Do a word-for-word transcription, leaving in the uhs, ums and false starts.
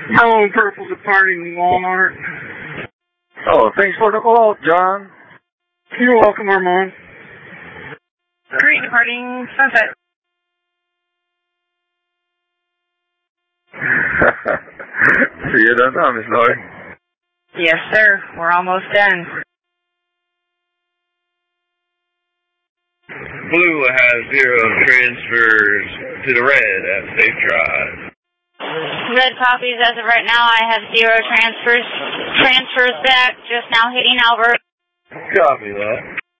Hello, Purple departing Walmart. Oh, thanks for the call, John. You're welcome, Armand. Green departing Sunset. See you downtown, Miss Lori. Yes, sir. We're almost done. Blue has zero transfers to the red at Safe Drive. Red copies as of right now. I have zero transfers. Transfers back. Just now hitting Albert. Copy that.